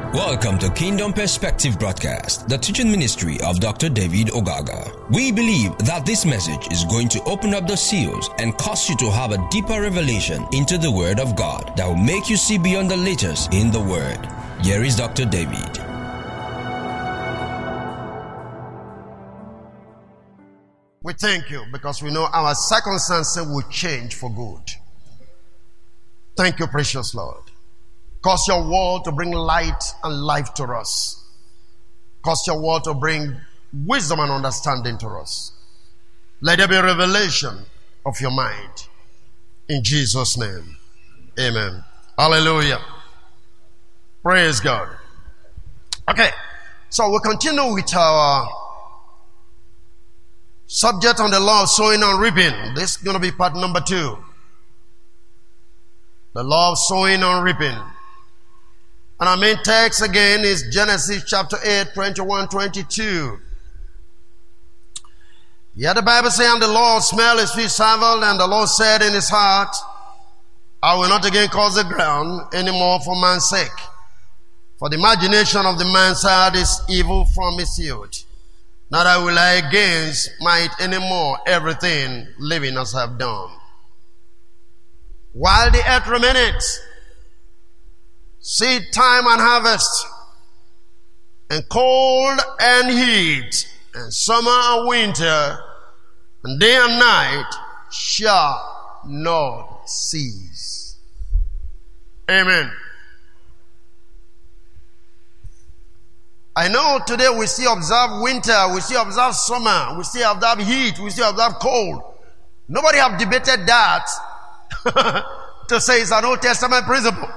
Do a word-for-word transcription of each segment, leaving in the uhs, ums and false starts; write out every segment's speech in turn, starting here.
Welcome to Kingdom Perspective Broadcast, the teaching ministry of Doctor David Ogaga. We believe that this message is going to open up the seals and cause you to have a deeper revelation into the Word of God that will make you see beyond the letters in the Word. Here is Doctor David. We thank you because we know our circumstances will change for good. Thank you, precious Lord. Cause your word to bring light and life to us. Cause your word to bring wisdom and understanding to us. Let there be a revelation of your mind. In Jesus' name. Amen. Hallelujah. Praise God. Okay. So we'll continue with our subject on the law of sowing and reaping. This is going to be part number two. The law of sowing and reaping. And our main text again is Genesis chapter eight, twenty-one, twenty-two. Yet the Bible says, and the Lord smelled his feet savour, and the Lord said in his heart, I will not again cause the ground any more for man's sake. For the imagination of the man's heart is evil from his youth. Neither will I against might any more everything living as I have done. While the earth remaineth, seed time and harvest, and cold and heat, and summer and winter, and day and night shall not cease. Amen. I know today we still observe winter, we still observe summer, we still observe heat, we still observe cold. Nobody have debated that to say it's an Old Testament principle.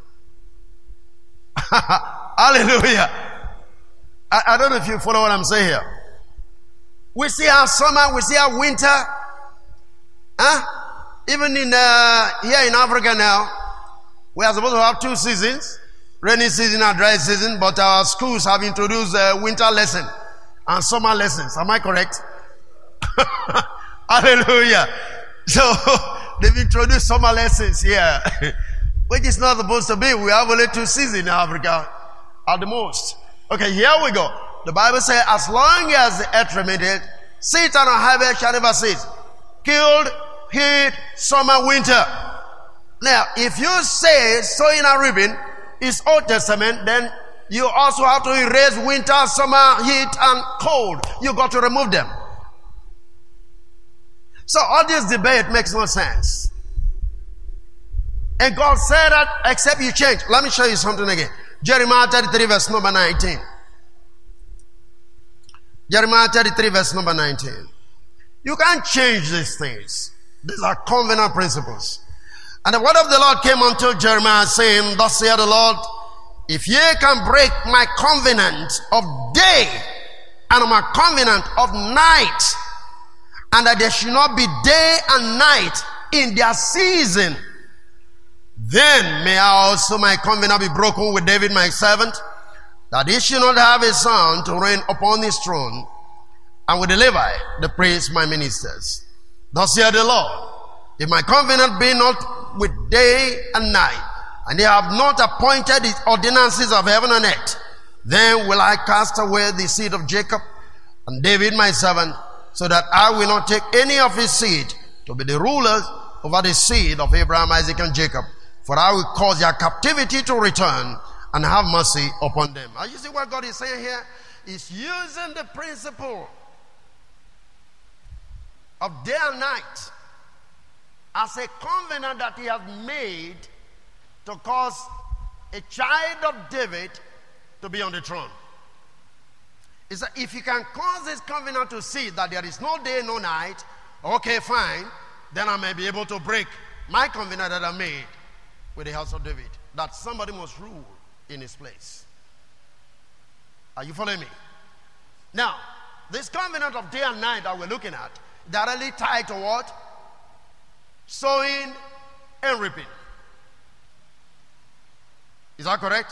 Hallelujah. I, I don't know if you follow what I'm saying here. We see our summer, we see our winter. Huh? Even in uh, here in Africa now, we are supposed to have two seasons, rainy season and dry season, but our schools have introduced a winter lesson and summer lessons. Am I correct? Hallelujah. So they've introduced summer lessons here. Which is not supposed to be. We have only two seasons in Africa at the most. Okay, here we go. The Bible says, as long as the earth remaineth, seed and harvest shall never cease. Cold, heat, summer, winter. Now, if you say sowing and reaping is Old Testament, then you also have to erase winter, summer, heat, and cold. You got to remove them. So all this debate makes no sense. And God said that except you change. Let me show you something again. Jeremiah thirty-three verse number nineteen. Jeremiah thirty-three verse number nineteen. You can't change these things. These are covenant principles. And the word of the Lord came unto Jeremiah saying, thus saith the Lord, if ye can break my covenant of day and my covenant of night, and that there should not be day and night in their season, then may I also my covenant be broken with David my servant, that he should not have a son to reign upon his throne, and with the Levi, the priests, my ministers. Thus saith the Lord, if my covenant be not with day and night, and they have not appointed the ordinances of heaven and earth, then will I cast away the seed of Jacob and David my servant, so that I will not take any of his seed to be the rulers over the seed of Abraham, Isaac, and Jacob. For I will cause their captivity to return and have mercy upon them. Are you see what God is saying here? He's using the principle of day and night as a covenant that he has made to cause a child of David to be on the throne. He said, if you can cause this covenant to see that there is no day, no night, okay, fine, then I may be able to break my covenant that I made with the house of David, that somebody must rule in his place. Are you following me? Now, this covenant of day and night that we're looking at, directly tied to what? Sowing and reaping. Is that correct?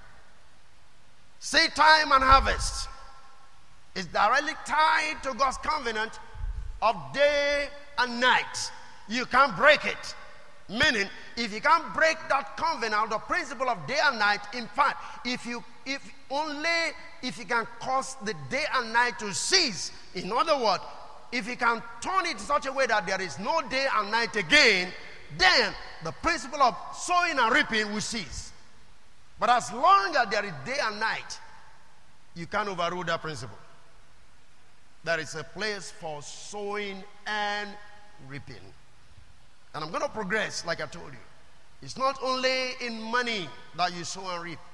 Seed time and harvest is directly tied to God's covenant of day and night. You can't break it. Meaning, if you can't break that covenant, the principle of day and night, in fact, if you if only if you can cause the day and night to cease, in other words, if you can turn it in such a way that there is no day and night again, then the principle of sowing and reaping will cease. But as long as there is day and night, you can't overrule that principle. There is a place for sowing and reaping. And I'm going to progress, like I told you. It's not only in money that you sow and reap.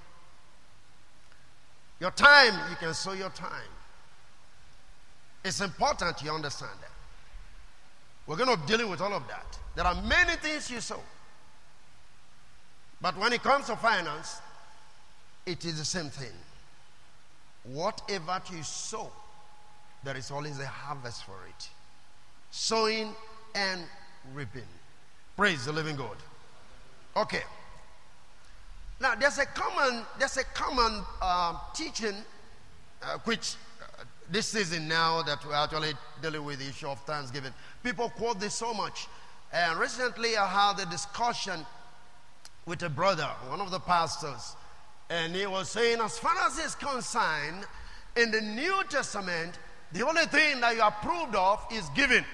Your time, you can sow your time. It's important you understand that. We're going to be dealing with all of that. There are many things you sow. But when it comes to finance, it is the same thing. Whatever you sow, there is always a harvest for it. Sowing and reaping. Praise the living God. Okay. Now there's a common there's a common uh, teaching uh, which uh, this season now that we're actually dealing with the issue of Thanksgiving. People quote this so much. And recently I had a discussion with a brother, one of the pastors, and he was saying, as far as it's concerned, in the New Testament, the only thing that you are approved of is giving.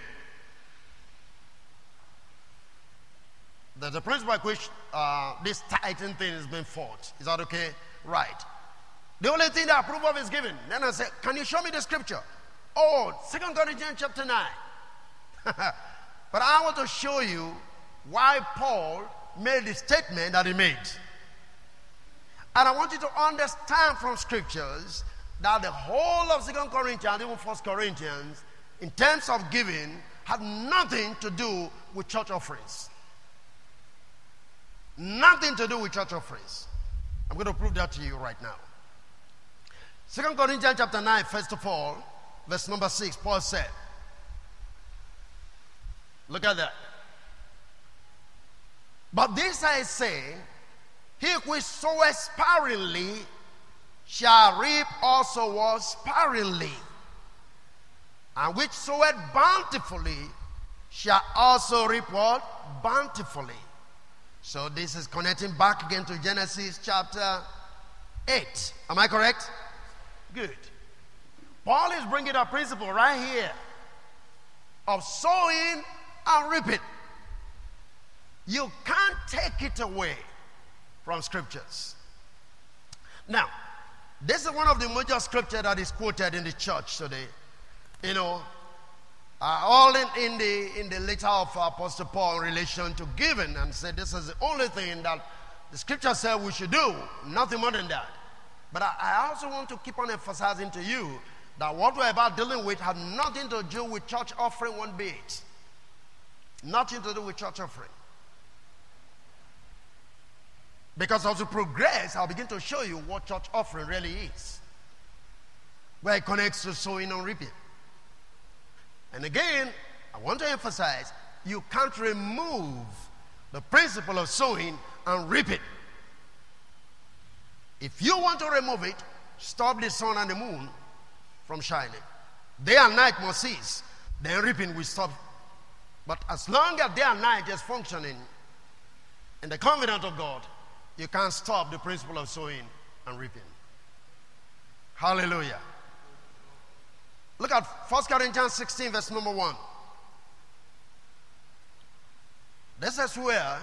There's a principle by which uh, this tithing thing has been fought. Is that okay? Right. The only thing that I approve of is giving. Then I said, can you show me the scripture? Oh, Second Corinthians chapter nine. But I want to show you why Paul made the statement that he made. And I want you to understand from scriptures that the whole of Second Corinthians, even First Corinthians, in terms of giving, had nothing to do with church offerings. Nothing to do with church offerings. I'm going to prove that to you right now. Second Corinthians chapter nine, first of all, verse number six, Paul said, look at that. But this I say, he which soweth sparingly shall reap also what sparingly, and which soweth bountifully shall also reap what? Bountifully. So this is connecting back again to Genesis chapter eight. Am I correct? Good. Paul is bringing a principle right here of sowing and reaping. You can't take it away from scriptures. Now, this is one of the major scriptures that is quoted in the church today. You know, uh, all in, in the in the letter of Apostle Paul in relation to giving, and said this is the only thing that the scripture said we should do, nothing more than that. But I, I also want to keep on emphasizing to you that what we're about dealing with had nothing to do with church offering one bit. Nothing to do with church offering. Because as we progress, I'll begin to show you what church offering really is, where it connects to sowing and reaping. And again, I want to emphasize, you can't remove the principle of sowing and reaping. If you want to remove it, stop the sun and the moon from shining. Day and night must cease. Then reaping will stop. But as long as day and night is functioning in the covenant of God, you can't stop the principle of sowing and reaping. Hallelujah. Look at First Corinthians sixteen, verse number one. This is where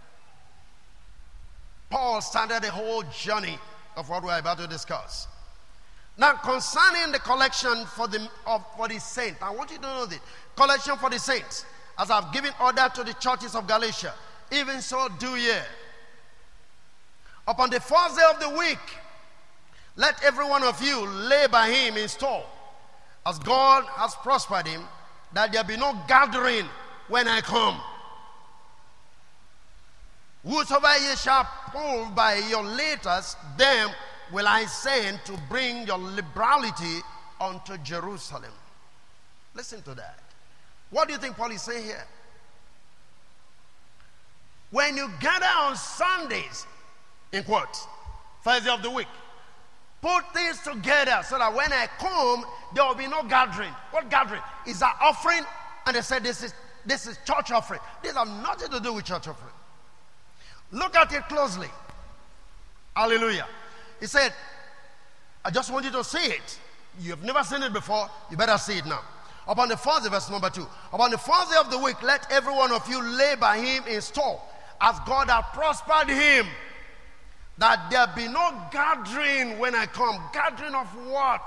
Paul started the whole journey of what we're about to discuss. Now, concerning the collection for the of, for the saints, I want you to know this. Collection for the saints, as I've given order to the churches of Galatia, even so do ye. Upon the first day of the week, let every one of you lay by him in store, as God has prospered him, that there be no gathering when I come. Whosoever ye shall pull by your letters, them will I send to bring your liberality unto Jerusalem. Listen to that. What do you think Paul is saying here? When you gather on Sundays, in quotes, first day of the week, put things together so that when I come, there will be no gathering. What gathering? Is that offering? And they said this is this is church offering. These have nothing to do with church offering. Look at it closely. Hallelujah. He said, I just want you to see it. You have never seen it before. You better see it now. Upon the first day, verse number two. Upon the first day of the week, let every one of you lay by him in store, as God hath prospered him, that there be no gathering when I come. Gathering of what?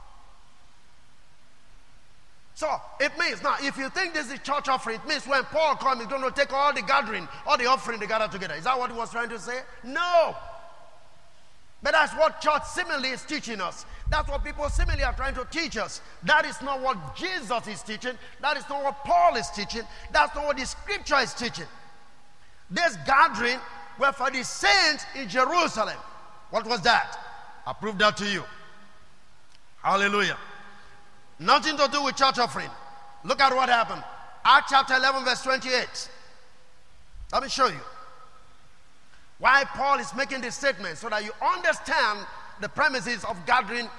So, it means, now, if you think this is church offering, it means when Paul comes, he's going to take all the gathering, all the offering they gather together. Is that what he was trying to say? No. But that's what church seemingly is teaching us. That's what people seemingly are trying to teach us. That is not what Jesus is teaching. That is not what Paul is teaching. That's not what the scripture is teaching. This gathering were for the saints in Jerusalem. What was that? I proved that to you. Hallelujah. Nothing to do with church offering. Look at what happened. Acts chapter eleven, verse twenty-eight. Let me show you why Paul is making this statement, so that you understand the premises of gathering.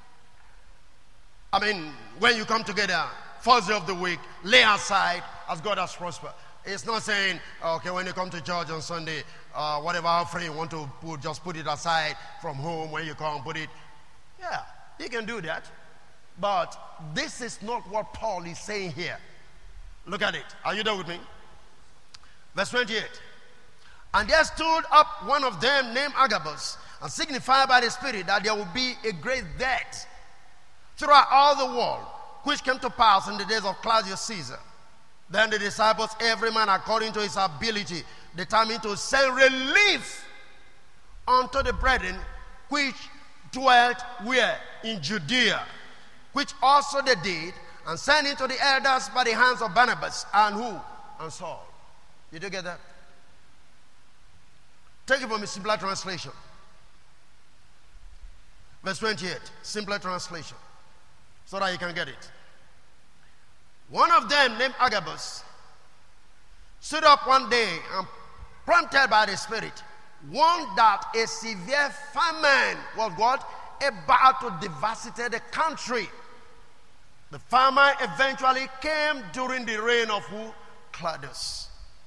I mean, when you come together, first day of the week, lay aside as God has prospered. It's not saying, okay, when you come to church on Sunday, uh, whatever offering you want to put, just put it aside from home. When you come, put it. Yeah, you can do that. But this is not what Paul is saying here. Look at it. Are you there with me? Verse twenty-eight. And there stood up one of them named Agabus, and signified by the Spirit that there would be a great death throughout all the world, which came to pass in the days of Claudius Caesar. Then the disciples, every man according to his ability, determined to send relief unto the brethren which dwelt where? In Judea, which also they did, and sent it to the elders by the hands of Barnabas and who? And Saul. Did you get that? Take it from a simpler translation. Verse twenty-eight, simpler translation, so that you can get it. One of them, named Agabus, stood up one day and, prompted by the Spirit, warned that a severe famine was what? About to devastate the country. The famine eventually came during the reign of who? Claudius.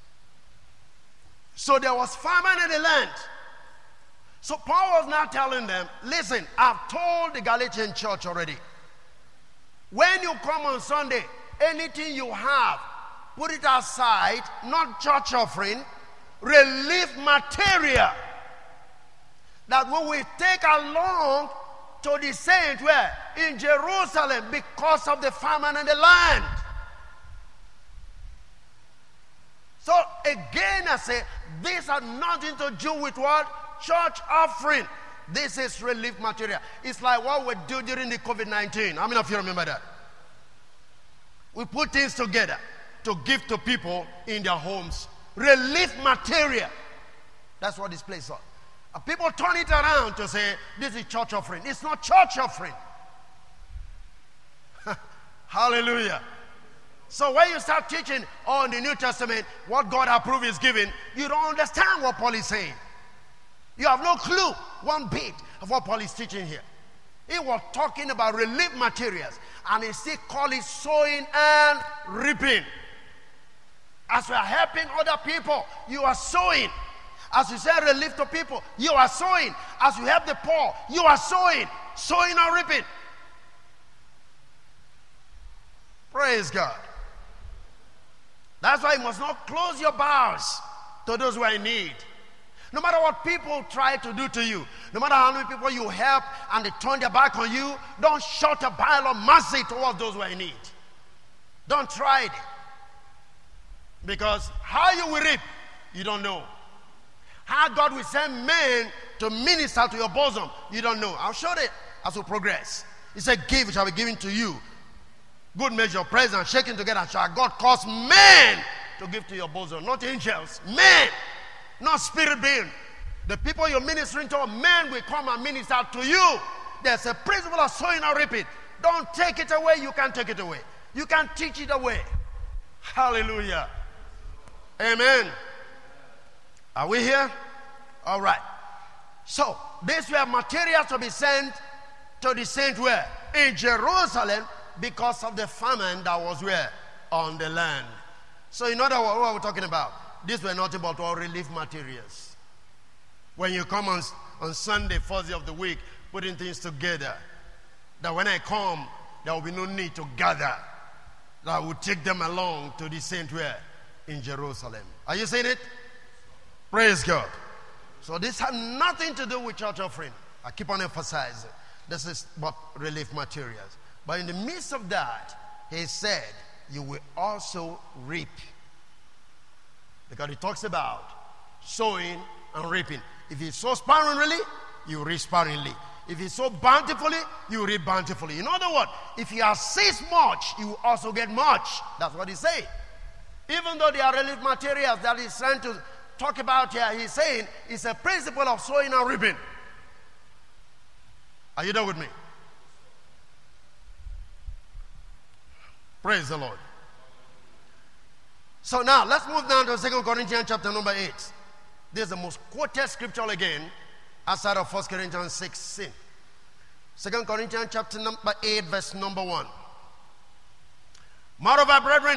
So there was famine in the land. So Paul was now telling them, listen, I've told the Galatian church already. When you come on Sunday, anything you have, put it aside, not church offering, relief material that we will take along to the saints where? In Jerusalem, because of the famine in the land. So again I say, this has nothing to do with what? Church offering. This is relief material. It's like what we do during the COVID nineteen. How many of you remember that? We put things together to give to people in their homes. Relief material. That's what this place is. And people turn it around to say, this is church offering. It's not church offering. Hallelujah. So when you start teaching on the New Testament, what God approved is given, you don't understand what Paul is saying. You have no clue, one bit, of what Paul is teaching here. He was talking about relief materials, and he still called it sowing and reaping. As we are helping other people, you are sowing. As you send relief to people, you are sowing. As you help the poor, you are sowing. Sowing and reaping. Praise God. That's why you must not close your bowels to those who are in need. No matter what people try to do to you, no matter how many people you help and they turn their back on you, don't shut a bowel of mercy towards those who are in need. Don't try it. Because how you will reap, you don't know. How God will send men to minister to your bosom, you don't know. I'll show it as we progress. He said, give, it shall be given to you. Good measure, present, shaken together, shall God cause men to give to your bosom. Not angels, men. Not spirit being. The people you're ministering to, men will come and minister to you. There's a principle of sowing and reaping. Don't take it away. You can't take it away. You can't teach it away. Hallelujah. Amen. Are we here? All right. So, these were materials to be sent to the saint where? In Jerusalem, because of the famine that was where? On the land. So in other words, what are we talking about? These were nothing but all relief materials. When you come on, on Sunday, first day of the week, putting things together, that when I come, there will be no need to gather. That I will take them along to the saint where? In Jerusalem. Are you saying it? Praise God. So this has nothing to do with church offering. I keep on emphasizing. This is but relief materials. But in the midst of that, he said, you will also reap. Because he talks about sowing and reaping. If you sow sparingly, you reap sparingly. If you sow bountifully, you reap bountifully. In other words, if you assist much, you will also get much. That's what he's saying. Even though they are relief materials that he's trying to talk about here, he's saying it's a principle of sowing and reaping. Are you there with me? Praise the Lord. So now, let's move down to Second Corinthians chapter number eight. This is the most quoted scripture again, outside of First Corinthians sixteen. Second Corinthians chapter number eight, verse number one. Moreover, brethren,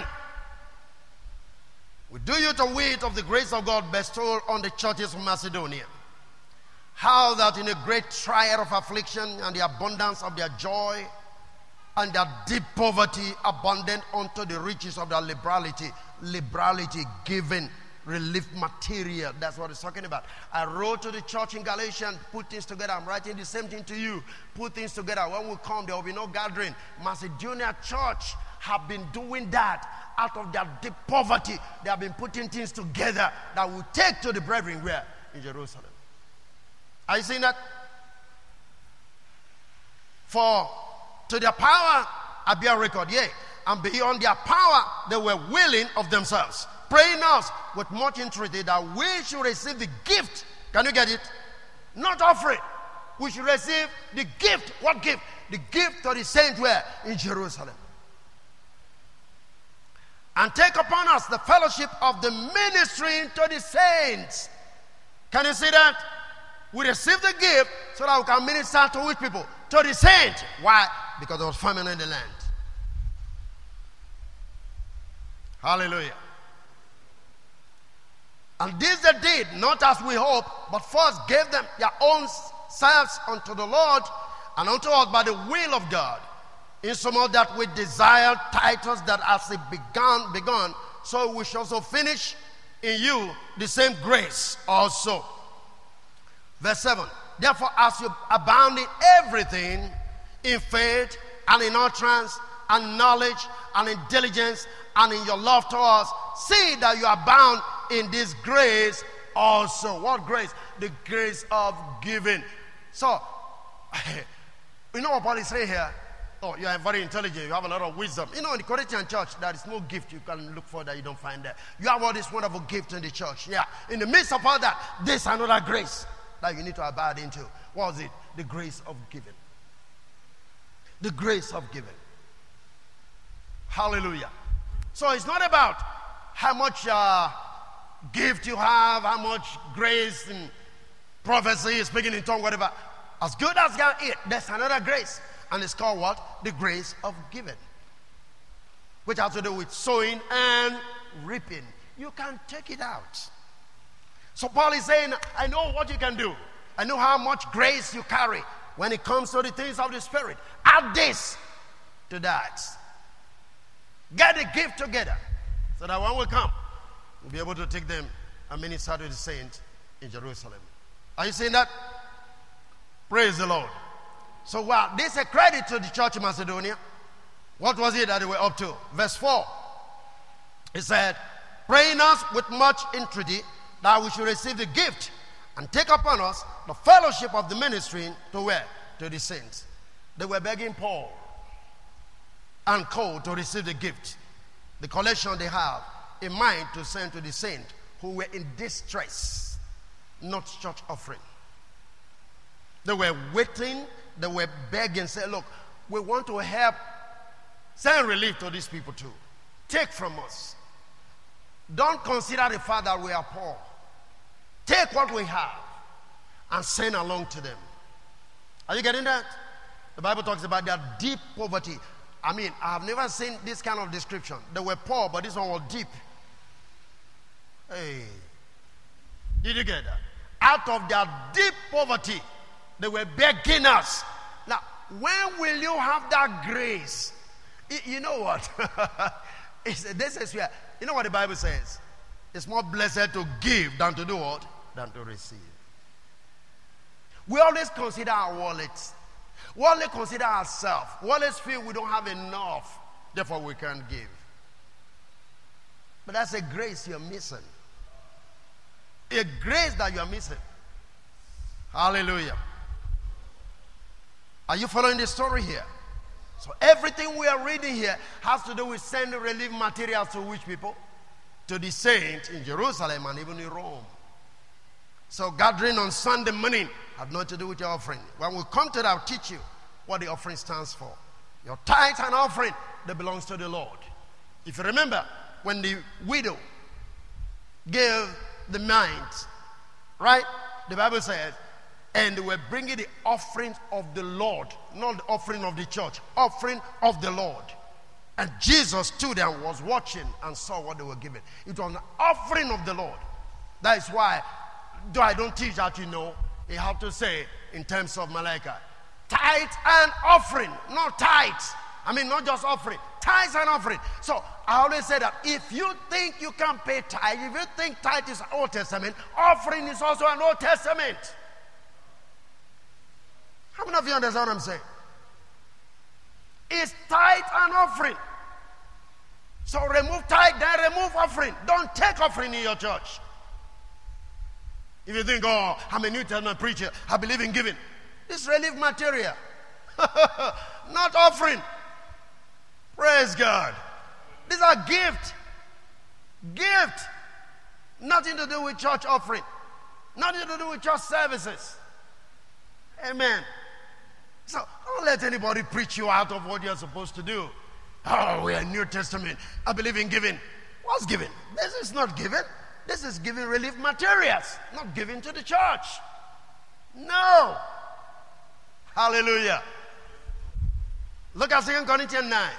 we do you to wit of the grace of God bestowed on the churches of Macedonia, how that in a great trial of affliction and the abundance of their joy and their deep poverty abundant unto the riches of their liberality, liberality given relief material. That's what it's talking about. I wrote to the church in Galatia and put things together. I'm writing the same thing to you. Put things together. When we come, there will be no gathering. Macedonia church have been doing that out of their deep poverty. They have been putting things together that will take to the brethren where? In Jerusalem. Are you seeing that? For to their power I bear record, yea, and beyond their power they were willing of themselves, praying us with much entreaty that we should receive the gift. Can you get it? Not offering. We should receive the gift. What gift? The gift of the saint where? In Jerusalem. And take upon us the fellowship of the ministry to the saints. Can you see that? We receive the gift so that we can minister to which people? To the saints. Why? Because there was famine in the land. Hallelujah. And this they did, not as we hope, but first gave them their own selves unto the Lord and unto us by the will of God, insomuch that we desire Titus that as it began, begun, so we shall also finish in you the same grace also. Verse seven. Therefore, as you abound in everything, in faith and in utterance and knowledge and in diligence and in your love to us, see that you abound in this grace also. What grace? The grace of giving. So, you know what Paul is saying here? Oh, you are very intelligent. You have a lot of wisdom. You know, in the Corinthian church, there is no gift you can look for that you don't find there. You have all this wonderful gift in the church. Yeah. In the midst of all that, there's another grace that you need to abide into. What was it? The grace of giving. The grace of giving. Hallelujah. So it's not about how much uh, gift you have, how much grace and prophecy, speaking in tongue, whatever. As good as you it, there's another grace. And it's called what? The grace of giving. Which has to do with sowing and reaping. You can take it out. So Paul is saying, I know what you can do. I know how much grace you carry when it comes to the things of the Spirit. Add this to that. Get the gift together so that when we come, we'll be able to take them and minister to the saints in Jerusalem. Are you seeing that? Praise the Lord. So well, this is a credit to the church in Macedonia. What was it that they were up to? Verse four. It said, praying us with much entreaty that we should receive the gift and take upon us the fellowship of the ministry to where? To the saints. They were begging Paul and Co to receive the gift, the collection they have in mind to send to the saints who were in distress, not church offering. They were waiting, they were begging, say, look, we want to help send relief to these people too. Take from us. Don't consider the fact that we are poor. Take what we have and send along to them. Are you getting that? The Bible talks about their deep poverty. I mean, I have never seen this kind of description. They were poor, but this one was deep. Hey. Did you get that? Out of their deep poverty, they were begging us. Now, when will you have that grace? You know what? This is where, you know what the Bible says? It's more blessed to give than to do what? Than to receive. We always consider our wallets. We always consider ourselves. We always feel we don't have enough, therefore we can't give. But that's a grace you're missing. A grace that you're missing. Hallelujah. Are you following the story here? So everything we are reading here has to do with sending relief materials to which people? To the saints in Jerusalem and even in Rome. So gathering on Sunday morning had nothing to do with your offering. When we come to that, I'll teach you what the offering stands for. Your tithe and offering, that belongs to the Lord. If you remember, when the widow gave the mines, right? The Bible says, and they were bringing the offerings of the Lord, not the offering of the church, offering of the Lord. And Jesus stood and was watching and saw what they were giving. It was an offering of the Lord. That is why, though I don't teach that, you know, you have to say in terms of Malachi, tithe and offering, not tithes. I mean, not just offering, tithes and offering. So I always say that if you think you can pay tithe, if you think tithe is Old Testament, offering is also an Old Testament. How many of you understand what I'm saying? It's tithe and offering. So remove tithe, then remove offering. Don't take offering in your church. If you think, oh, I'm a New Testament preacher, I believe in giving. This relief material. Not offering. Praise God. These are gift. Gift. Nothing to do with church offering. Nothing to do with church services. Amen. So don't let anybody preach you out of what you're supposed to do. Oh, we are New Testament. I believe in giving. What's giving? This is not giving. This is giving relief materials, not giving to the church. No. Hallelujah. Look at Second Corinthians nine.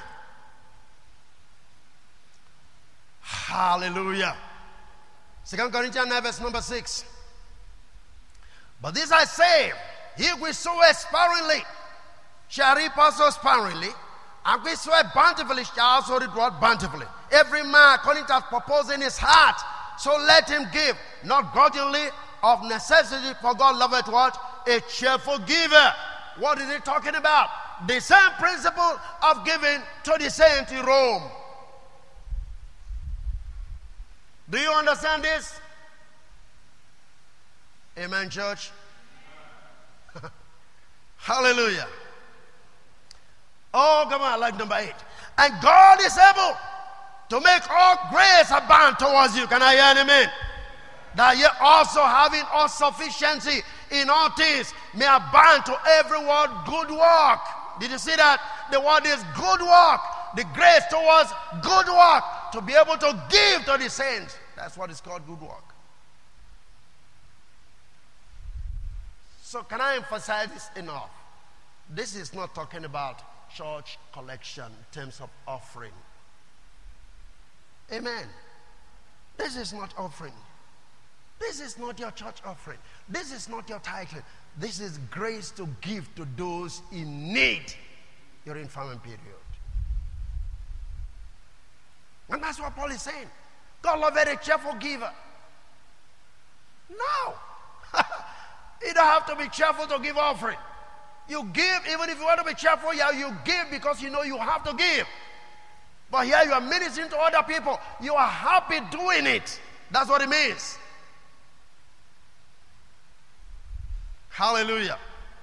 Hallelujah. Second Corinthians nine, verse number six. But this I say, he who soweth sparingly shall reap also sparingly, and who soweth bountifully shall also reap what? Bountifully. Every man according to his purpose in his heart, so let him give, not grudgingly of necessity, for God loveth what? A cheerful giver. What is he talking about? The same principle of giving to the saints in Rome. Do you understand this? Amen, church. Hallelujah. Oh, come on, like number eight. And God is able to make all grace abound towards you. Can I hear an amen? That ye also having all sufficiency in all things may abound to every word good work. Did you see that? The word is good work. The grace towards good work. To be able to give to the saints. That's what is called good work. So can I emphasize this enough? This is not talking about church collection in terms of offering. Amen. This is not offering. This is not your church offering. This is not your tithing. This is grace to give to those in need during famine period. And that's what Paul is saying. God loves a cheerful giver. No. You don't have to be cheerful to give offering. You give, even if you want to be cheerful, yeah, you give because you know you have to give. But here you are ministering to other people. You are happy doing it. That's what it means. Hallelujah.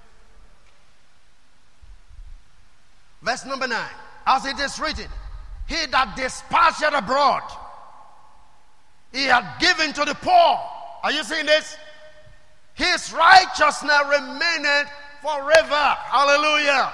Verse number nine. As it is written, he that dispatched abroad, he had given to the poor. Are you seeing this? His righteousness remaineth forever. Hallelujah.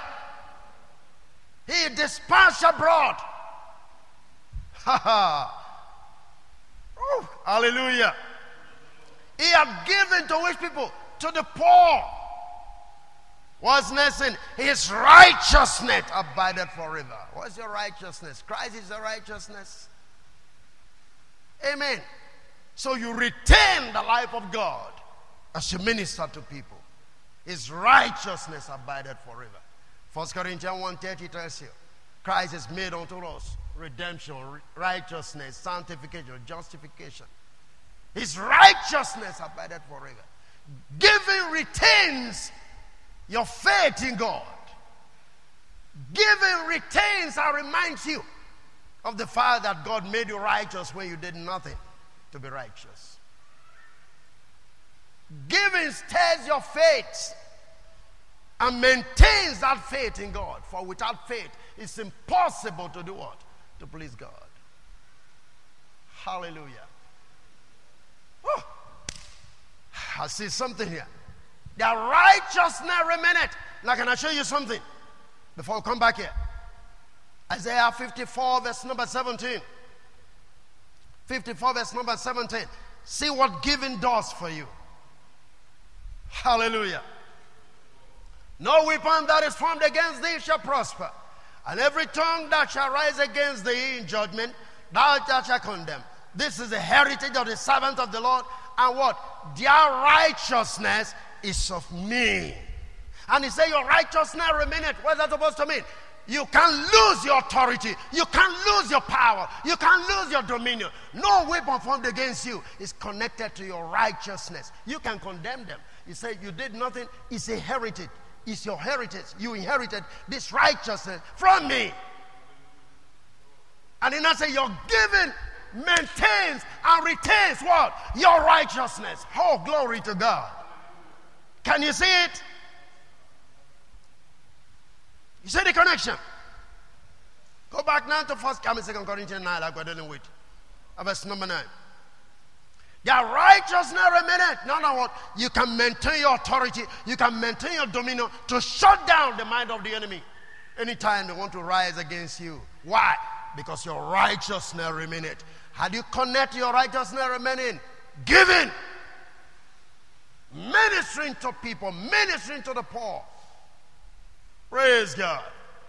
He dispatched abroad. Ha ha. Hallelujah. He had given to which people? To the poor. What's next? His righteousness abideth forever. What's your righteousness? Christ is your righteousness. Amen. So you retain the life of God as you minister to people. His righteousness abideth forever. First Corinthians one thirty tells you, Christ is made unto us redemption, righteousness, sanctification, justification. His righteousness abideth forever. Giving retains your faith in God. Giving retains and reminds you of the fact that God made you righteous when you did nothing to be righteous. Giving stirs your faith and maintains that faith in God. For without faith, it's impossible to do what? To please God. Hallelujah. Oh, I see something here. Their righteousness remaineth. Now can I show you something before we come back here? Isaiah fifty-four verse number seventeen. fifty-four verse number seventeen. See what giving does for you. Hallelujah. No weapon that is formed against thee shall prosper, and every tongue that shall rise against thee in judgment thou shalt condemn. This is the heritage of the servant of the Lord, and what? Their righteousness is of me. And he said, your righteousness remaineth. What is that supposed to mean? You can lose your authority. You can lose your power. You can lose your dominion. No weapon formed against you is connected to your righteousness. You can condemn them. He said, you did nothing. It's a heritage. It's your heritage. You inherited this righteousness from me. And then I say, your giving maintains and retains what? Your righteousness. Oh, glory to God. Can you see it? You see the connection? Go back now to First Corinthians nine, like we're dealing with. Verse number nine. Their righteousness remaineth. No, no, what? You can maintain your authority. You can maintain your dominion to shut down the mind of the enemy anytime they want to rise against you. Why? Because your righteousness remaineth. How do you connect your righteousness remaining? Giving. Ministering to people. Ministering to the poor. Praise God.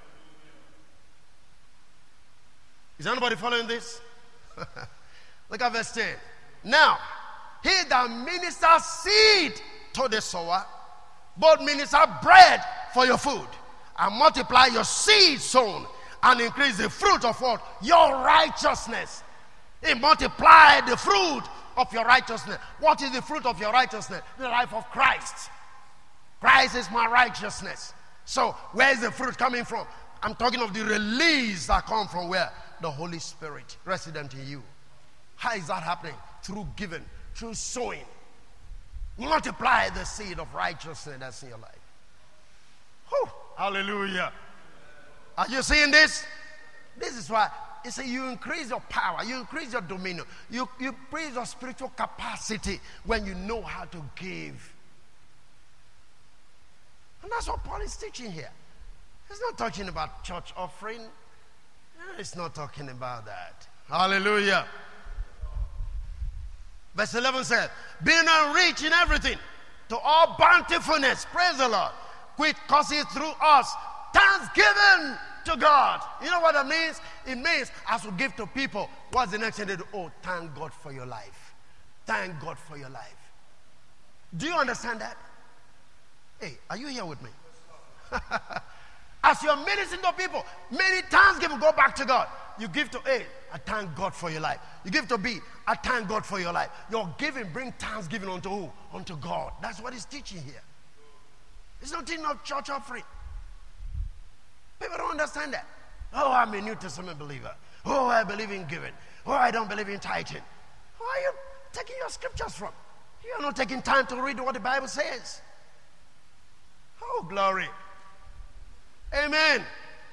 Is anybody following this? Look at verse ten. Now, he that ministers seed to the sower, both minister bread for your food, and multiply your seed sown, and increase the fruit of what? Your righteousness. He multiplied the fruit of your righteousness. What is the fruit of your righteousness? The life of Christ. Christ is my righteousness. So, where is the fruit coming from? I'm talking of the release that comes from where? The Holy Spirit resident in you. How is that happening? Through giving, through sowing. Multiply the seed of righteousness that's in your life. Whew, hallelujah. Are you seeing this? This is why you say you increase your power, you increase your dominion, you, you increase your spiritual capacity when you know how to give. And that's what Paul is teaching here. He's not talking about church offering. He's not talking about that. Hallelujah. Verse eleven says, being rich in everything, to all bountifulness, praise the Lord, which causes through us thanksgiving to God. You know what that means? It means as we give to people, what's the next thing they do? Oh, thank God for your life. Thank God for your life. Do you understand that? Hey, are you here with me? As you're ministering to people, many thanksgiving go back to God. You give to A, I thank God for your life. You give to B, I thank God for your life. Your giving bring thanksgiving unto who? Unto God. That's what he's teaching here. It's not teaching of church offering. People don't understand that. Oh, I'm a New Testament believer. Oh, I believe in giving. Oh, I don't believe in tithing. Where are you taking your scriptures from? You're not taking time to read what the Bible says. Oh, glory. Amen.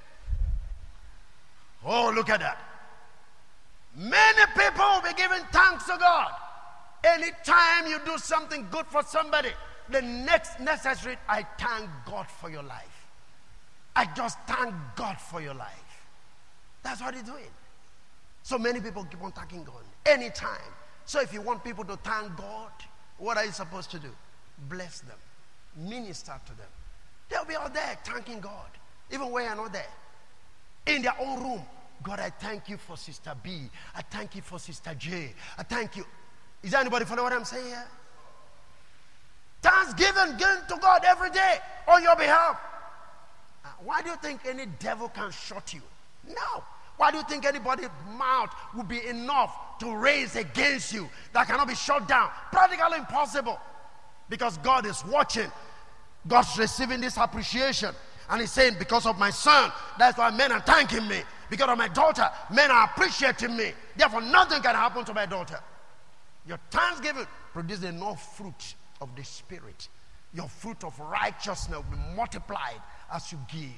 Oh, look at that. Many people will be giving thanks to God. Anytime you do something good for somebody, the next necessary, I thank God for your life. I just thank God for your life. That's what he's doing. So many people keep on thanking God anytime. So if you want people to thank God, what are you supposed to do? Bless them. Minister to them. They'll be out there thanking God. Even when you're not there. In their own room. God, I thank you for Sister B. I thank you for Sister J. I thank you. Is there anybody follow what I'm saying here? Thanksgiving given to God every day on your behalf. Uh, why do you think any devil can shut you? No. Why do you think anybody's mouth will be enough to raise against you that cannot be shut down? Practically impossible. Because God is watching. God's receiving this appreciation. And he's saying, because of my son, that's why men are thanking me. Because of my daughter, men are appreciating me. Therefore, nothing can happen to my daughter. Your thanksgiving produces enough fruit of the Spirit. Your fruit of righteousness will be multiplied as you give.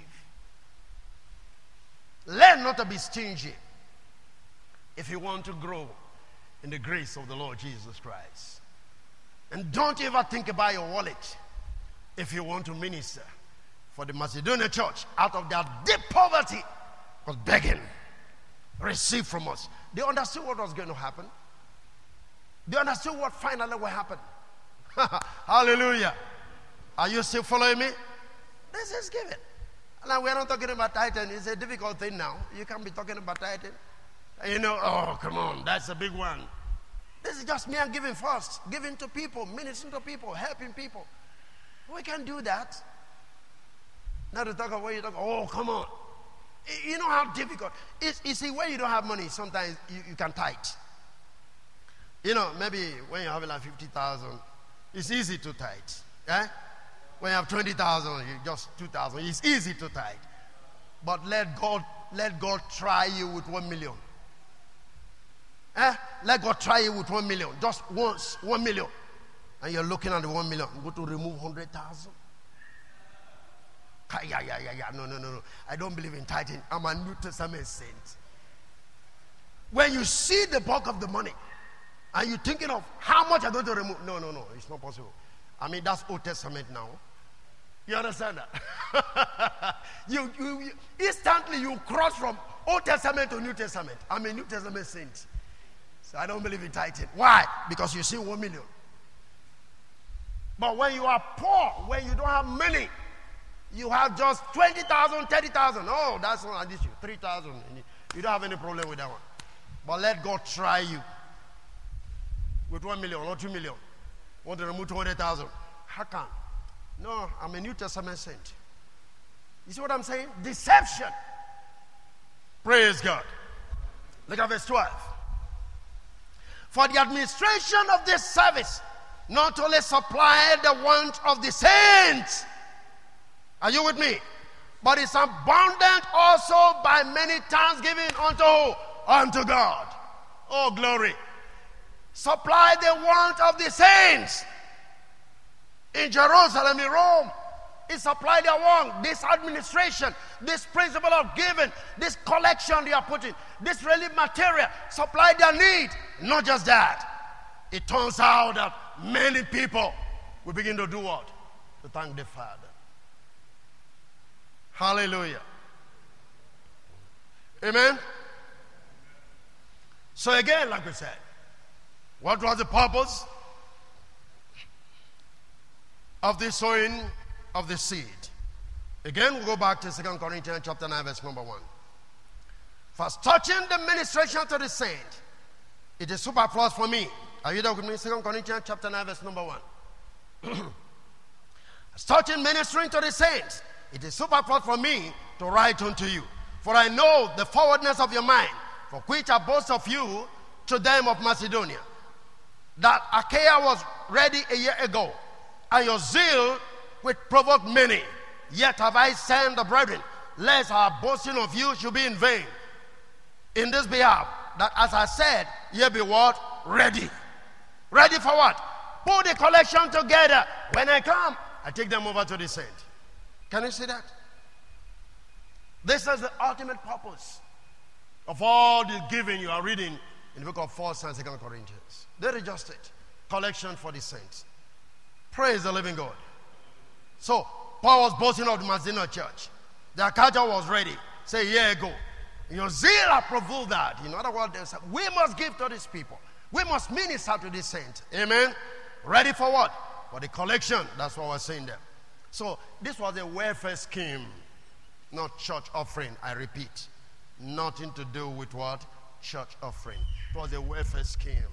Learn not to be stingy if you want to grow in the grace of the Lord Jesus Christ. And don't ever think about your wallet if you want to minister for the Macedonian church out of their deep poverty, was begging, receive from us. They understood what was going to happen. They understood what finally will happen. Hallelujah. Are you still following me? This is giving. Now, we're not talking about tithing. It's a difficult thing now. You can't be talking about tithing. You know, oh, come on, that's a big one. This is just me and giving first. Giving to people, ministering to people, helping people. We can do that. Now to talk about when you talk, oh, come on. You know how difficult. It's, you see, when you don't have money, sometimes you, you can tithe. You know, maybe when you have like fifty thousand, it's easy to tithe. Eh? When you have twenty thousand, just two thousand, it's easy to tithe. But let God, let God try you with one million. Eh? Let God try you with one million. Just once, one million. And you're looking at the one million. You go to remove one hundred thousand. Yeah, yeah, yeah, yeah. No, no, no, no. I don't believe in tithing. I'm a New Testament saint. When you see the bulk of the money, and you're thinking of how much I'm going to remove. No, no, no. It's not possible. I mean, that's Old Testament now. You understand that? you, you, you instantly you cross from Old Testament to New Testament. I'm a New Testament saint. So I don't believe in tithing. Why? Because you see one million. But when you are poor, when you don't have money, you have just twenty thousand, thirty thousand. Oh, that's not an issue. three thousand. You don't have any problem with that one. But let God try you with one million or two million. Want to remove two hundred thousand. How come? No, I'm a New Testament saint. You see what I'm saying? Deception. Praise God. Look at verse twelve. For the administration of this service not only supply the want of the saints. Are you with me? But it's abundant also by many thanksgiving unto who? Unto God. Oh, glory. Supply the want of the saints. In Jerusalem, in Rome, it supplied their want. This administration, this principle of giving, this collection they are putting, this relief material, supply their need. Not just that. It turns out that many people will begin to do what? To thank the Father. Hallelujah. Amen. So again, like we said, what was the purpose of the sowing of the seed? Again, we'll go back to Second Corinthians chapter nine, verse number one. First, touching the ministration to the saint, it is superfluous for me. Are you there with me? Second Corinthians chapter nine, verse number one. Touching ministering to the saints, it is superfluous for me to write unto you. For I know the forwardness of your mind, for which I boast of you to them of Macedonia, that Achaia was ready a year ago, and your zeal which provoked many. Yet have I sent the brethren, lest our boasting of you should be in vain. In this behalf, that as I said, ye be what? Ready. Ready for what? Put the collection together. When I come, I take them over to the saint. Can you see that? This is the ultimate purpose of all the giving you are reading in the book of First and Second Corinthians. They just it. Collection for the saints. Praise the living God. So, Paul was boasting of the Macedonian church. Their culture was ready. Say, a year ago. Your zeal approved that. In other words, we must give to these people. We must minister to these saints. Amen? Ready for what? For the collection. That's what we're saying there. So, this was a welfare scheme, not church offering, I repeat. Nothing to do with what? Church offering. It was a welfare scheme.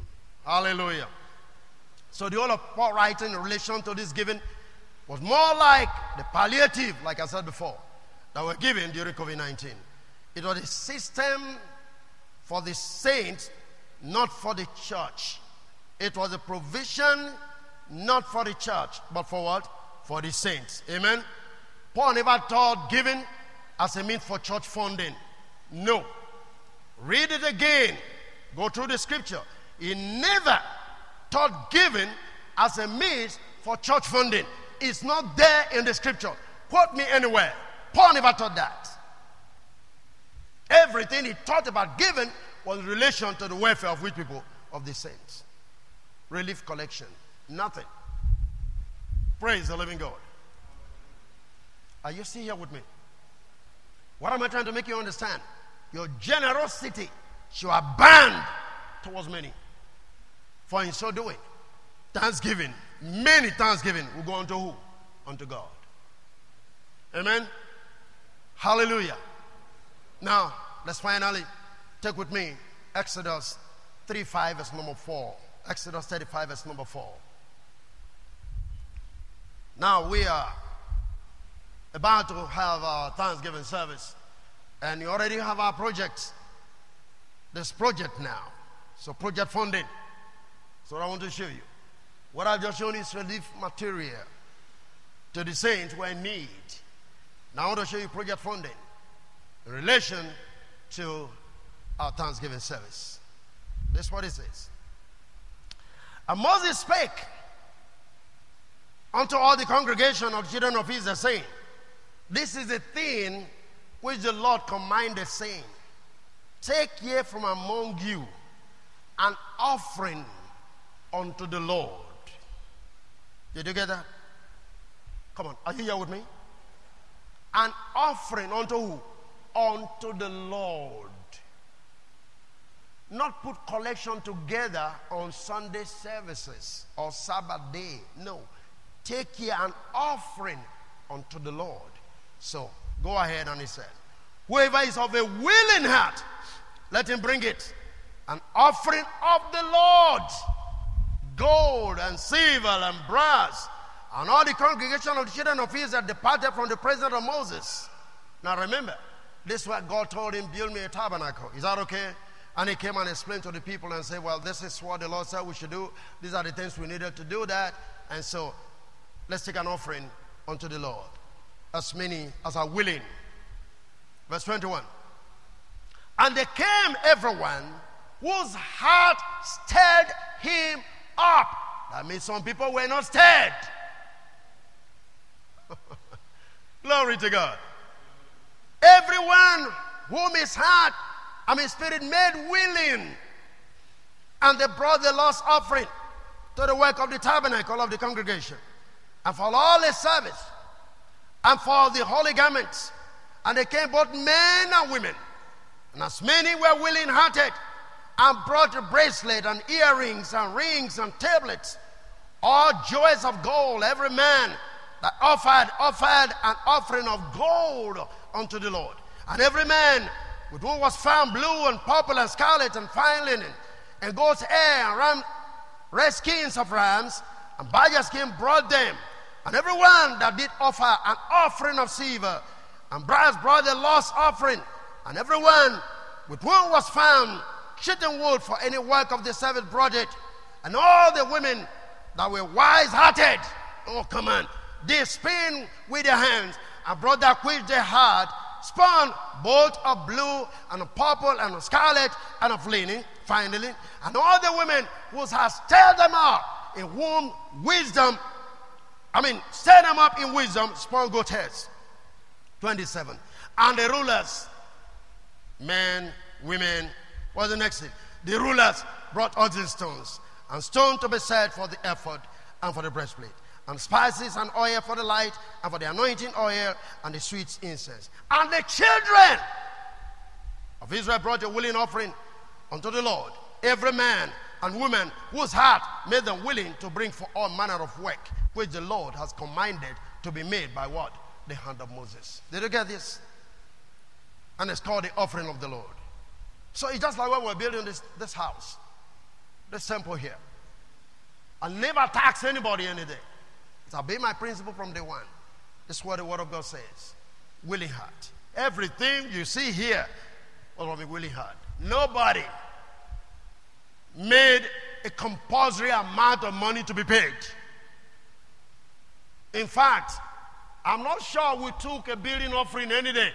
Hallelujah. So the whole of Paul writing in relation to this giving was more like the palliative, like I said before, that were given during COVID nineteen. It was a system for the saints, not for the church. It was a provision not for the church, but for what? For the saints. Amen? Paul never taught giving as a means for church funding. No. Read it again. Go through the scripture. He never taught giving as a means for church funding. It's not there in the scripture. Quote me anywhere. Paul never taught that. Everything he taught about giving was in relation to the welfare of which people? Of the saints. Relief collection. Nothing. Praise the living God. Are you still here with me? What am I trying to make you understand? Your generosity should abound towards many. For in so doing, thanksgiving, many thanksgiving will go unto who? Unto God. Amen? Hallelujah. Now, let's finally take with me Exodus thirty-five, verse number four. Exodus thirty-five, verse number four. Now, we are about to have our Thanksgiving service. And you already have our projects. This project now. So, project funding. So, what I want to show you. What I've just shown is relief material to the saints who are in need. Now, I want to show you project funding in relation to our Thanksgiving service. This is what it says. And Moses spake unto all the congregation of the children of Israel, saying, this is the thing which the Lord commanded, saying, take ye from among you an offering unto the Lord. Did you get that? Come on, are you here with me? An offering unto who? Unto the Lord. Not put collection together on Sunday services or Sabbath day. No. Take ye an offering unto the Lord. So, go ahead, and he said, whoever is of a willing heart, let him bring it. An offering of the Lord. Gold and silver and brass. And all the congregation of the children of Israel departed from the presence of Moses. Now remember, this is what God told him, build me a tabernacle. Is that okay? And he came and explained to the people and said, well, this is what the Lord said we should do. These are the things we needed to do that. And so, let's take an offering unto the Lord. As many as are willing. Verse twenty-one. And there came everyone whose heart stirred him up. That means some people were not stirred. Glory to God. Everyone whom his heart, I mean spirit made willing. And they brought the Lord's offering to the work of the tabernacle of the congregation. And for all the service. And for the holy garments. And they came both men and women. And as many were willing-hearted, and brought a bracelet and earrings and rings and tablets, all jewels of gold, every man that offered, offered an offering of gold unto the Lord. And every man with whom was found blue and purple and scarlet and fine linen, and goat's hair and ram, red skins of rams, and badger skin brought them. And everyone that did offer an offering of silver and brass brought the Lord's offering. And everyone with whom was found shitting wood for any work of the service brought it. And all the women that were wise-hearted, oh come on, they spin with their hands and brought that which they had, spun both of blue and of purple and of scarlet and of linen, fine linen. And all the women whose hearts stirred them up, in whom wisdom, I mean, stirred them up in wisdom, spun goat heads. twenty-seven. And the rulers, men, women, what's the next thing? The rulers brought onyx stones and stone to be set for the ephod and for the breastplate, and spices and oil for the light, and for the anointing oil and the sweet incense. And the children of Israel brought a willing offering unto the Lord, every man and woman whose heart made them willing to bring for all manner of work, which the Lord has commanded to be made by what? The hand of Moses. Did you get this? And it's called the offering of the Lord. So it's just like when we're building this, this house. This temple here. I'll never tax anybody any day. It's obey my principle from day one. This is what the word of God says. Willing heart. Everything you see here was from a willing heart. Nobody made a compulsory amount of money to be paid. In fact, I'm not sure we took a building offering any day.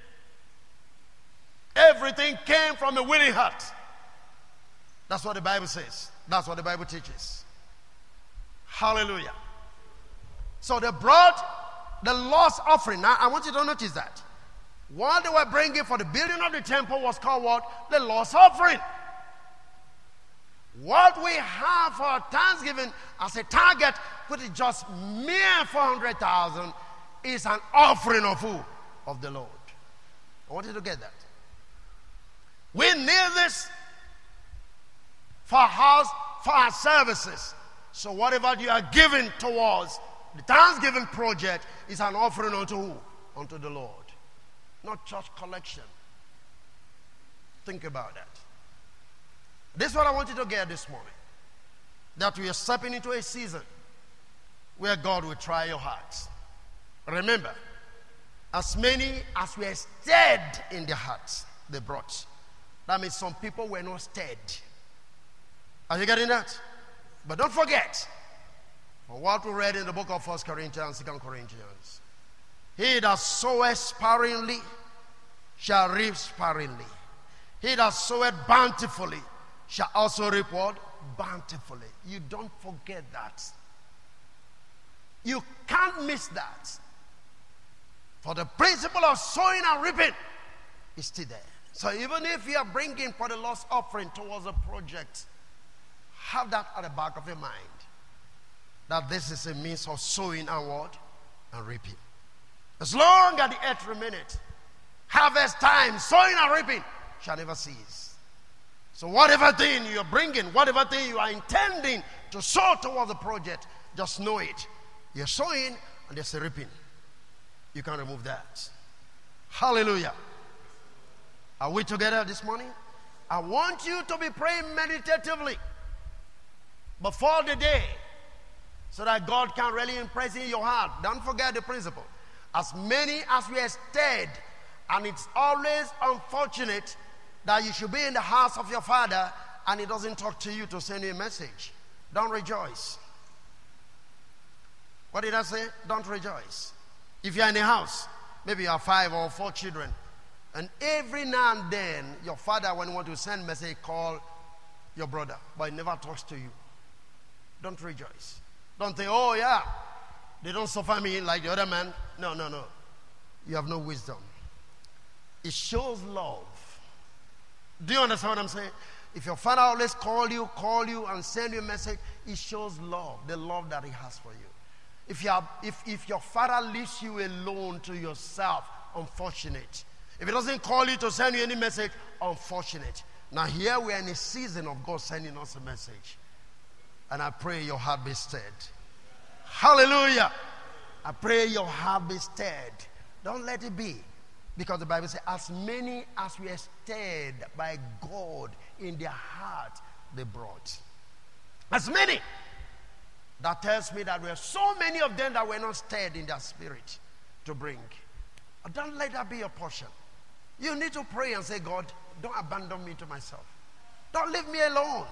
Everything came from a willing heart. That's what the Bible says. That's what the Bible teaches. Hallelujah. So they brought the lost offering. Now, I want you to notice that. What they were bringing for the building of the temple was called what? The lost offering. What we have for Thanksgiving as a target, which is just mere four hundred thousand, is an offering of who? Of the Lord. I want you to get that. We need this for our house, for our services. So whatever you are giving towards the Thanksgiving project is an offering unto who? Unto the Lord. Not church collection. Think about that. This is what I want you to get this morning. That we are stepping into a season where God will try your hearts. Remember, as many as were stirred in their hearts, they brought. That means some people were not stirred. Are you getting that? But don't forget, from what we read in the book of First Corinthians, Second Corinthians, he that soweth sparingly shall reap sparingly. He that soweth bountifully shall also reap what? Bountifully. You don't forget that. You can't miss that. For the principle of sowing and reaping is still there. So even if you are bringing for the lost offering towards a project, have that at the back of your mind. That this is a means of sowing and what? And reaping. As long as the earth remaineth, harvest time, sowing and reaping shall never cease. So whatever thing you are bringing, whatever thing you are intending to sow towards the project, just know it. You're sowing and there's a reaping. You can't remove that. Hallelujah. Are we together this morning? I want you to be praying meditatively before the day so that God can really impress in your heart. Don't forget the principle. As many as we are stirred, and it's always unfortunate that you should be in the house of your father and he doesn't talk to you to send you a message. Don't rejoice. What did I say? Don't rejoice. If you're in a house, maybe you have five or four children, and every now and then your father, when you want to send a message, call your brother, but he never talks to you. Don't rejoice. Don't think, oh yeah, they don't suffer me like the other man. No, no, no. You have no wisdom. It shows love. Do you understand what I'm saying? If your father always call you, call you and send you a message, it shows love, the love that he has for you. If, you are, if, if your father leaves you alone to yourself, unfortunate. If he doesn't call you to send you any message, unfortunate. Now here we are in a season of God sending us a message. And I pray your heart be stirred. Hallelujah. I pray your heart be stirred. Don't let it be. Because the Bible says, as many as we are stirred by God in their heart, they brought. As many. That tells me that there are so many of them that were not stirred in their spirit to bring. Don't let that be your portion. You need to pray and say, God, don't abandon me to myself. Don't leave me alone.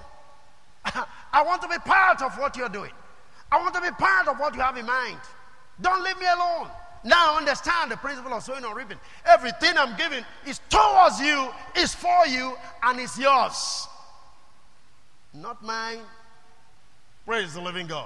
I want to be part of what you're doing. I want to be part of what you have in mind. Don't leave me alone. Now understand the principle of sowing and reaping. Everything I'm giving is towards you, is for you, and is yours. Not mine. Praise the living God.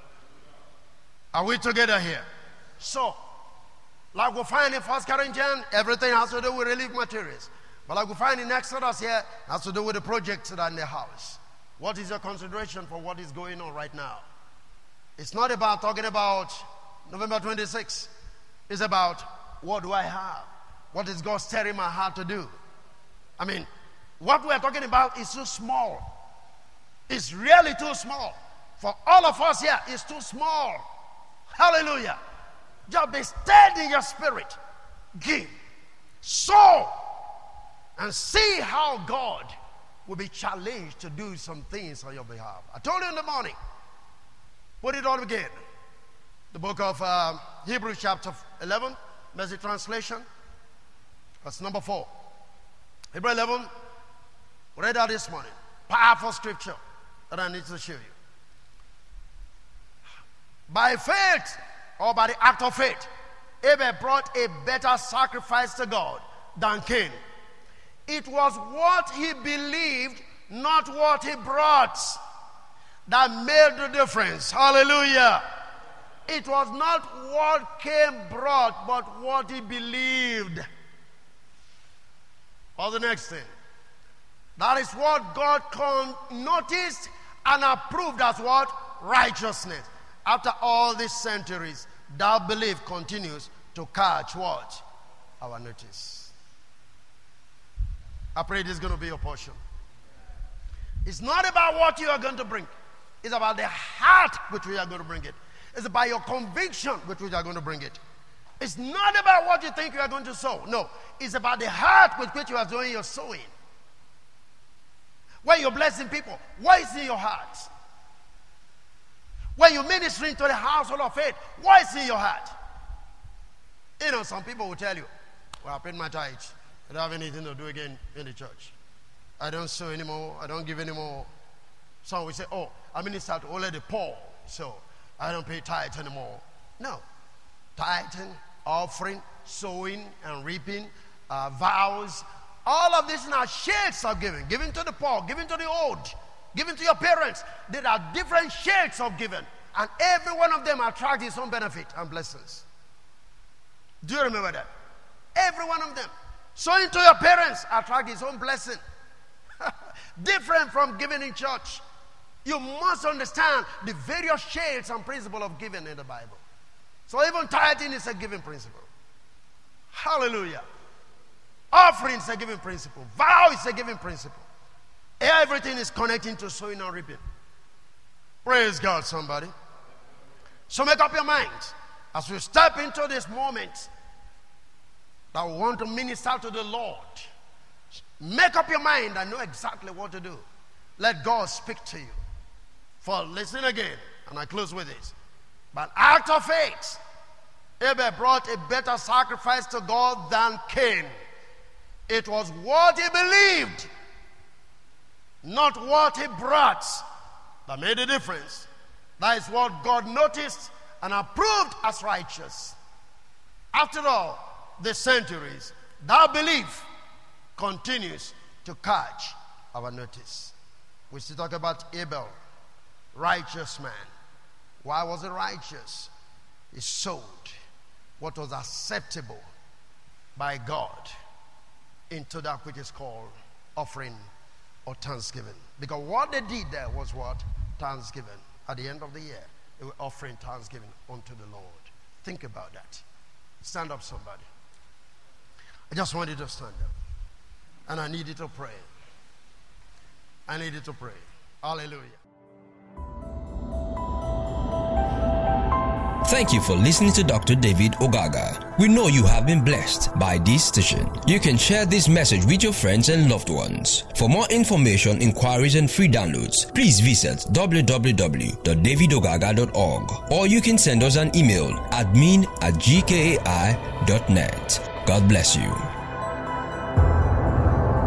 Are we together here? So, like we find in First Corinthians, everything has to do with relief materials. But like we find in Exodus here, it has to do with the projects that are in the house. What is your consideration for what is going on right now? It's not about talking about November twenty-sixth. It's about what do I have? What is God stirring my heart to do? I mean, what we are talking about is too small. It's really too small. For all of us here, it's too small. Hallelujah. Just be stirred in your spirit. Give. Sow. And see how God will be challenged to do some things on your behalf. I told you in the morning, put it all again. The book of uh, Hebrews chapter eleven, Message translation, that's number four. Hebrews eleven, we read that this morning. Powerful scripture that I need to show you. By faith, or by the act of faith, Abel brought a better sacrifice to God than Cain. It was what he believed, not what he brought, that made the difference. Hallelujah. It was not what Cain brought, but what he believed. Or the next thing. That is what God noticed and approved as what? Righteousness. After all these centuries, that belief continues to catch what? Our notice. I pray this is going to be your portion. It's not about what you are going to bring. It's about the heart with which you are going to bring it. It's about your conviction with which you are going to bring it. It's not about what you think you are going to sow. No. It's about the heart with which you are doing your sowing. When you're blessing people, what is in your heart? When you're ministering to the household of faith, what is in your heart? You know, some people will tell you, well, I paid my tithes. I don't have anything to do again in the church. I don't sow anymore. I don't give anymore. Some will say, oh, I minister to only the poor, so I don't pay tithes anymore. No. Tithing, offering, sowing, and reaping, uh, vows, all of these are shades of giving. Giving to the poor, giving to the old, giving to your parents. There are different shades of giving. And every one of them attracts its own benefit and blessings. Do you remember that? Every one of them. Sowing to your parents attracts its own blessing. Different from giving in church. You must understand the various shades and principles of giving in the Bible. So even tithing is a giving principle. Hallelujah. Offering is a giving principle. Vow is a giving principle. Everything is connecting to sowing and reaping. Praise God, somebody. So make up your mind as we step into this moment that we want to minister to the Lord. Make up your mind and know exactly what to do. Let God speak to you. For listen again, and I close with this. By act of faith, Abel brought a better sacrifice to God than Cain. It was what he believed, not what he brought, that made a difference. That is what God noticed and approved as righteous. After all, the centuries, that belief continues to catch our notice. We still talk about Abel, righteous man. Why was he righteous? He sowed what was acceptable by God into that which is called offering or thanksgiving. Because what they did there was what? Thanksgiving. At the end of the year, they were offering thanksgiving unto the Lord. Think about that. Stand up, somebody. I just want you to stand up. And I need you to pray. I need you to pray. Hallelujah. Thank you for listening to Doctor David Ogaga. We know you have been blessed by this station. You can share this message with your friends and loved ones. For more information, inquiries, and free downloads, please visit w w w dot david ogaga dot org, or you can send us an email admin at g k a i dot net. God bless you.